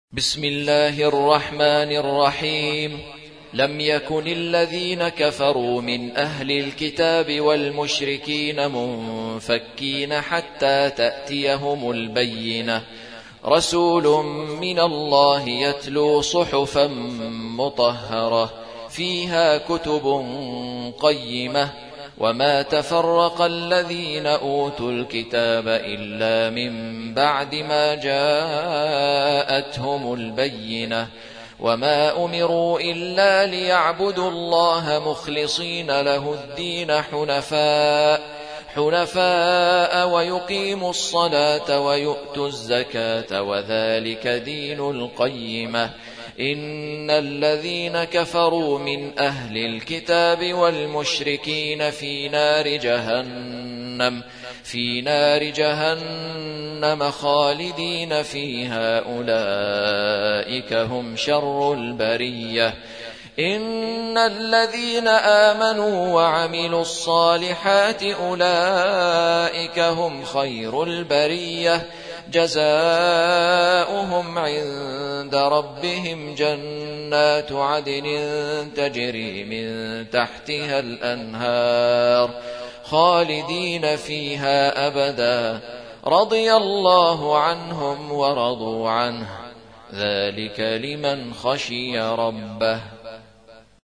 بسم الله الرحمن الرحيم. لم يكن الذين كفروا من أهل الكتاب والمشركين منفكين حتى تأتيهم البينة، رسول من الله يتلو صحفا مطهرة فيها كتب قيمة، وما تفرق الذين أوتوا الكتاب إلا من بعد ما جاءتهم البينة، وما أمروا إلا ليعبدوا الله مخلصين له الدين حنفاء ويقيموا الصلاة ويؤتوا الزكاة وذلك دين القيمة. إن الذين كفروا من أهل الكتاب والمشركين في نار جهنم خالدين فيها، أولئك هم شر البرية. إن الذين آمنوا وعملوا الصالحات أولئك هم خير البرية، جزاؤهم عند ربهم جنات عدن تجري من تحتها الأنهار خالدين فيها أبدا، رضي الله عنهم ورضوا عنه، ذلك لمن خشي ربه.